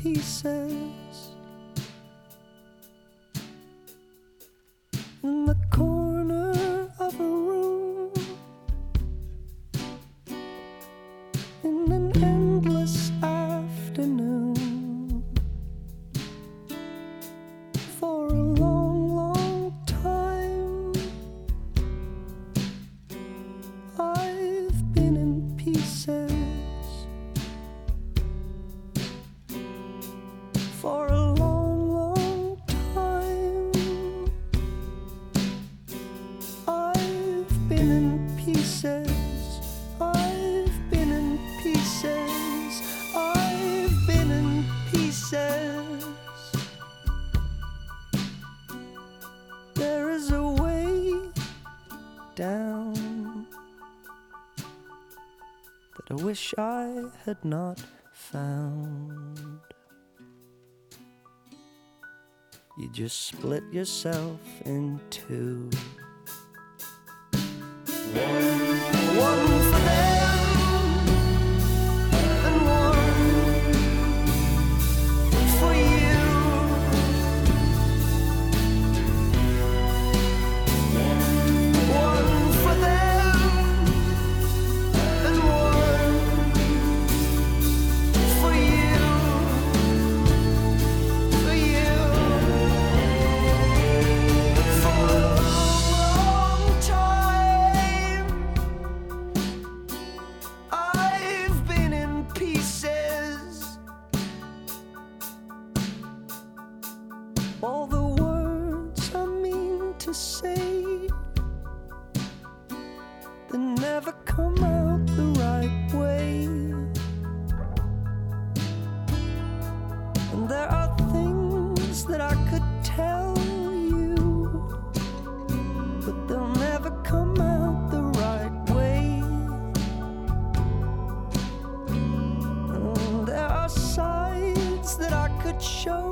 pieces in the corner of a room, in an endless afternoon. For a long, long time I've been in pieces. For a long, long time I've been in pieces. I've been in pieces. I've been in pieces. There is a way down that I wish I had not found. You just split yourself in two. One for them and one for you. One for them and one for you. For you. For a long, long time I've been in pieces. All the words I mean to say, they never come out the right way. And there are things that I could tell you, but they'll never come out the right way. And there are sides that I could show